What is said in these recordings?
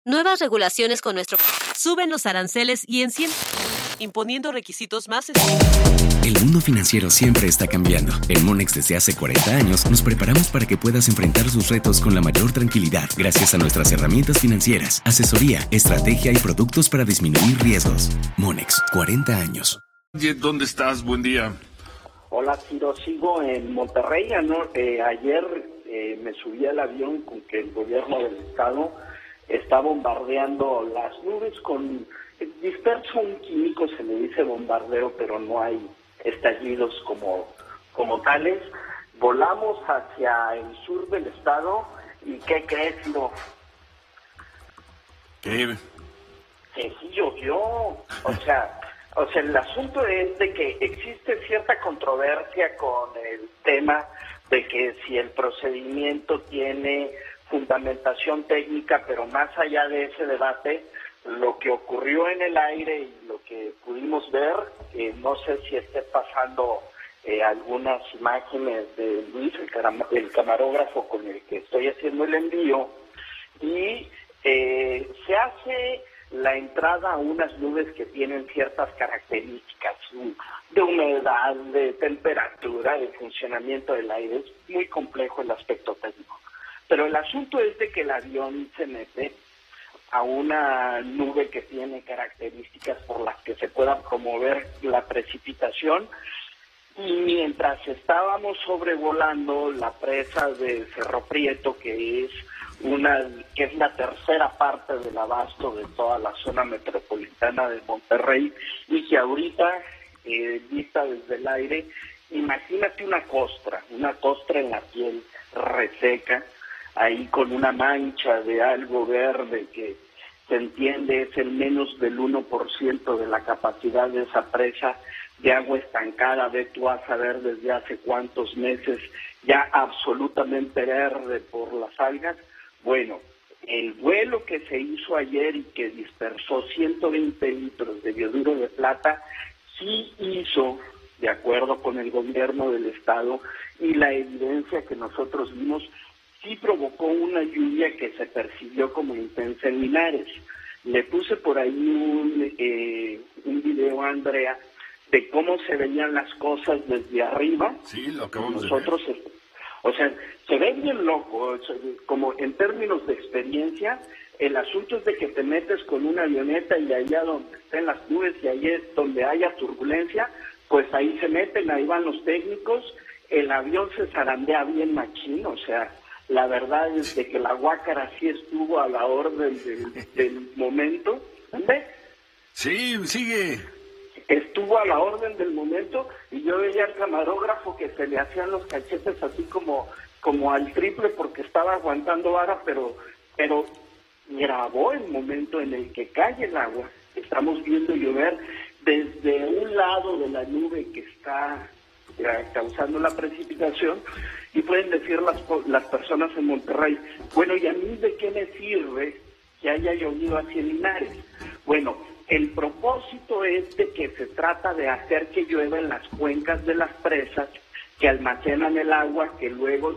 Nuevas regulaciones con nuestro... Suben los aranceles y imponiendo requisitos más... El mundo financiero siempre está cambiando. En Monex desde hace 40 años nos preparamos para que puedas enfrentar sus retos con la mayor tranquilidad gracias a nuestras herramientas financieras, asesoría, estrategia y productos para disminuir riesgos. Monex, 40 años. ¿Dónde estás? Buen día. Hola, Ciro. Sigo en Monterrey. Ayer me subí al avión con que el gobierno del estado está bombardeando las nubes con... disperso un químico, se le dice bombardeo, pero no hay estallidos como tales. Volamos hacia el sur del estado y ¿qué crees, Ciro? ¿Qué? Que sí llovió. O sea, el asunto es de que existe cierta controversia con el tema de que si el procedimiento tiene fundamentación técnica, pero más allá de ese debate, lo que ocurrió en el aire y lo que pudimos ver, no sé si esté pasando algunas imágenes de Luis, el camarógrafo con el que estoy haciendo el envío, y se hace la entrada a unas nubes que tienen ciertas características de humedad, de temperatura, de funcionamiento del aire. Es muy complejo el aspecto técnico. Pero el asunto es de que el avión se mete a una nube que tiene características por las que se pueda promover la precipitación, y mientras estábamos sobrevolando la presa de Cerro Prieto, que es la tercera parte del abasto de toda la zona metropolitana de Monterrey, y que ahorita, vista desde el aire, imagínate una costra en la piel reseca, ahí con una mancha de algo verde que se entiende es el menos del 1% de la capacidad de esa presa de agua estancada, ve tú a saber desde hace cuántos meses, ya absolutamente verde por las algas. Bueno, el vuelo que se hizo ayer y que dispersó 120 litros de bioduro de plata, sí hizo, de acuerdo con el gobierno del estado y la evidencia que nosotros vimos, sí provocó una lluvia que se percibió como intensa en Linares. Le puse por ahí un video a Andrea de cómo se veían las cosas desde arriba. Sí, lo acabamos nosotros de ver. O sea, se ve bien loco, como en términos de experiencia. El asunto es de que te metes con una avioneta y allá donde estén las nubes y ahí es donde haya turbulencia, pues ahí se meten, ahí van los técnicos, el avión se zarandea bien machín, o sea, la verdad es de que la guácara sí estuvo a la orden del momento. ¿Ves? Sí, sigue. Estuvo a la orden del momento y yo veía al camarógrafo que se le hacían los cachetes así como al triple porque estaba aguantando vara, pero grabó el momento en el que cae el agua. Estamos viendo llover desde un lado de la nube que está causando la precipitación, y pueden decir las personas en Monterrey, bueno, ¿y a mí de qué me sirve que haya llovido así en Linares? Bueno, el propósito es de que se trata de hacer que llueva en las cuencas de las presas que almacenan el agua, que luego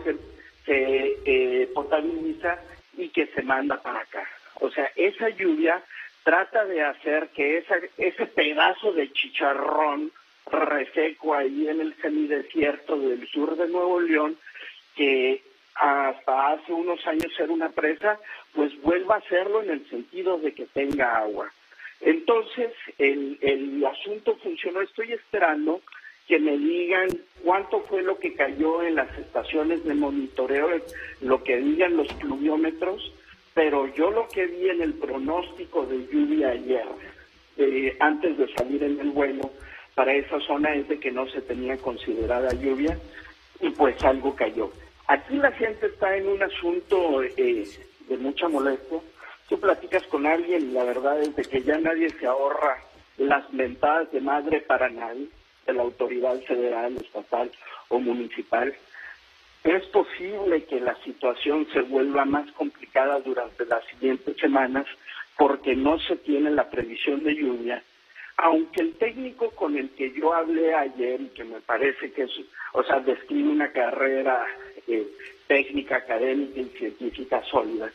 se potabiliza y que se manda para acá. O sea, esa lluvia trata de hacer que ese pedazo de chicharrón reseco ahí en el semidesierto del sur de Nuevo León, que hasta hace unos años era una presa, pues vuelva a hacerlo en el sentido de que tenga agua. Entonces, el asunto funcionó. Estoy esperando que me digan cuánto fue lo que cayó en las estaciones de monitoreo, lo que digan los pluviómetros, pero yo lo que vi en el pronóstico de lluvia ayer, antes de salir en el vuelo, para esa zona es de que no se tenía considerada lluvia y pues algo cayó. Aquí la gente está en un asunto de mucha molestia. Tú platicas con alguien y la verdad es de que ya nadie se ahorra las mentadas de madre para nadie, de la autoridad federal, estatal o municipal. Es posible que la situación se vuelva más complicada durante las siguientes semanas porque no se tiene la previsión de lluvia, aunque el técnico con el que yo hablé ayer, y que me parece que describe una carrera técnica, académica y científica sólida,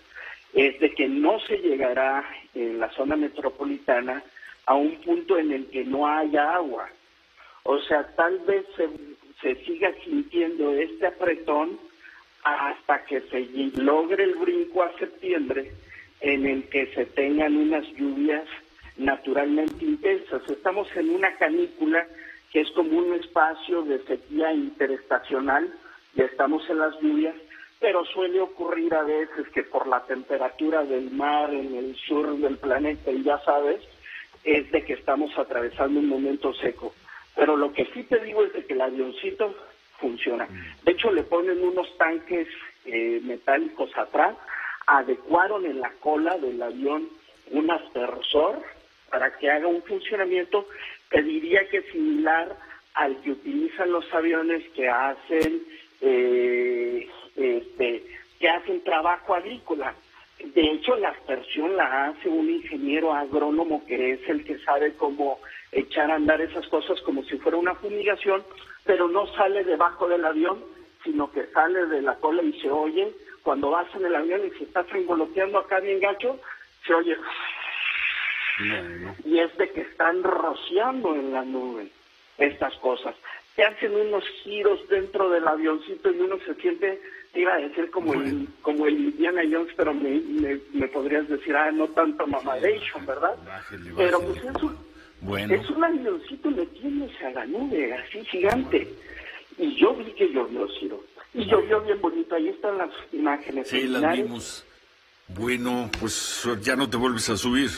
es de que no se llegará en la zona metropolitana a un punto en el que no haya agua. O sea, tal vez se siga sintiendo este apretón hasta que se logre el brinco a septiembre, en el que se tengan unas lluvias naturalmente intensas. Estamos en una canícula que es como un espacio de sequía interestacional, ya estamos en las lluvias, pero suele ocurrir a veces que por la temperatura del mar en el sur del planeta, y ya sabes, es de que estamos atravesando un momento seco. Pero lo que sí te digo es de que el avioncito funciona. De hecho, le ponen unos tanques metálicos atrás, adecuaron en la cola del avión un aspersor para que haga un funcionamiento, te diría que es similar al que utilizan los aviones que hacen trabajo agrícola. De hecho, la aspersión la hace un ingeniero agrónomo que es el que sabe cómo echar a andar esas cosas como si fuera una fumigación, pero no sale debajo del avión, sino que sale de la cola y se oye. Cuando vas en el avión y se está frangoloteando acá bien gacho, se oye. Y es de que están rociando en la nube estas cosas. Te hacen unos giros dentro del avioncito y uno se siente, te iba a decir como el Indiana Jones, pero me podrías decir, no tanto mamadation, ¿verdad? Bájale. Pero pues es un avioncito metiéndose a la nube, así gigante. Y yo vi que llovió, Ciro. Y llovió bien bonito, ahí están las imágenes. Sí, las vimos. Bueno, pues ya no te vuelves a subir.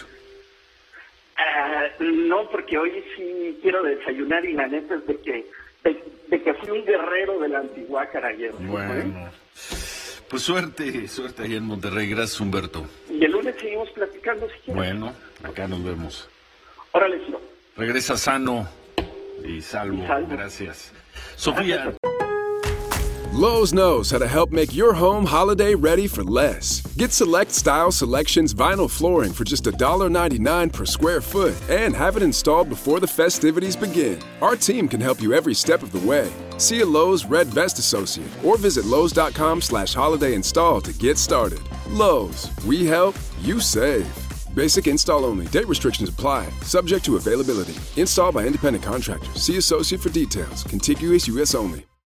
No, porque hoy sí quiero desayunar y la neta es de que fui un guerrero de la Antihuácara ayer. Bueno, pues suerte allá en Monterrey. Gracias, Humberto. Y el lunes seguimos platicando si quieres. Bueno, acá nos vemos. Órale, Ciro. Regresa sano y salvo. Gracias. Sofía. Lowe's knows how to help make your home holiday ready for less. Get Select Style Selections vinyl flooring for just $1.99 per square foot and have it installed before the festivities begin. Our team can help you every step of the way. See a Lowe's Red Vest associate or visit Lowe's.com/holiday install to get started. Lowe's, we help, you save. Basic install only. Date restrictions apply. Subject to availability. Installed by independent contractors. See associate for details. Contiguous U.S. only.